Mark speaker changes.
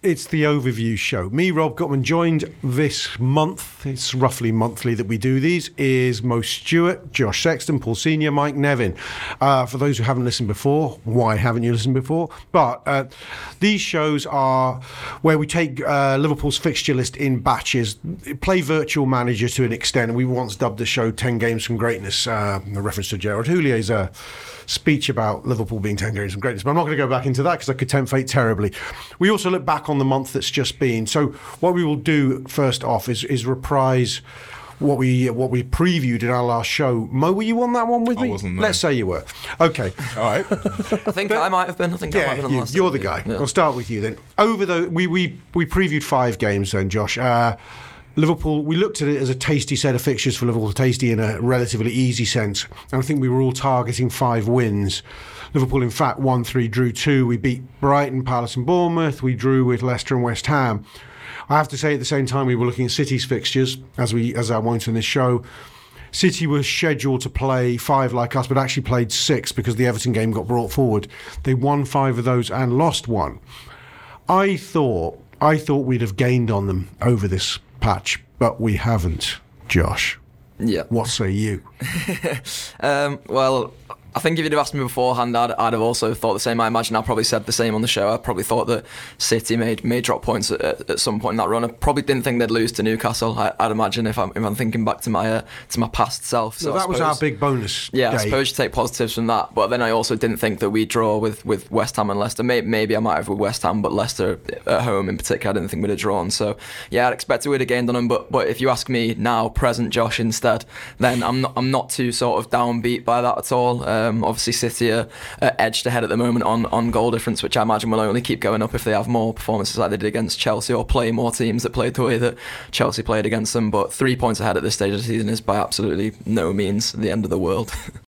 Speaker 1: It's the overview show. Me, Rob Gutman, joined this month, it's roughly monthly that we do these, is Mo Stewart, Josh Sexton, Paul Senior, Mike Nevin. For those who haven't listened before, why haven't you listened before? But these shows are where we take Liverpool's fixture list in batches, play virtual manager to an extent. We once dubbed the show 10 Games from Greatness, a reference to Gerard Houllier's speech about Liverpool being 10 games from greatness, but I'm not going to go back into that because I could tempt fate terribly. We also look back on the month that's just been. So what we will do first off is reprise what we previewed in our last show. Mo, were you on that one with me?
Speaker 2: I wasn't, no.
Speaker 1: Let's say you were. Okay, all right.
Speaker 3: I think I might have been. I might have been on the last
Speaker 1: you're
Speaker 3: time.
Speaker 1: the guy.
Speaker 3: Yeah.
Speaker 1: I'll start with you then. We previewed 5 games then, Josh. Liverpool, we looked at it as a tasty set of fixtures for Liverpool, tasty in a relatively easy sense. And I think we were all targeting 5 wins. Liverpool, in fact, won 3, drew 2. We beat Brighton, Palace and Bournemouth. We drew with Leicester and West Ham. I have to say at the same time we were looking at City's fixtures, as I went in this show. City was scheduled to play 5 like us, but actually played 6 because the Everton game got brought forward. They won 5 of those and lost 1. I thought we'd have gained on them over this patch, but we haven't, Josh.
Speaker 3: Yeah.
Speaker 1: What say you?
Speaker 3: Well, I think if you'd have asked me beforehand, I'd have also thought the same. I imagine I probably said the same on the show. I probably thought that City may drop points at some point in that run. I probably didn't think they'd lose to Newcastle. I'd imagine if I'm thinking back to my past self. So
Speaker 1: that was our big bonus.
Speaker 3: Yeah,
Speaker 1: day.
Speaker 3: I suppose you take positives from that. But then I also didn't think that we'd draw with West Ham and Leicester. Maybe I might have with West Ham, but Leicester at home in particular, I didn't think we'd have drawn. So yeah, I'd expect we'd have gained on them. But if you ask me now, present Josh instead, then I'm not too sort of downbeat by that at all. Obviously City are edged ahead at the moment on goal difference, which I imagine will only keep going up if they have more performances like they did against Chelsea or play more teams that played the way that Chelsea played against them. But 3 points ahead at this stage of the season is by absolutely no means the end of the world.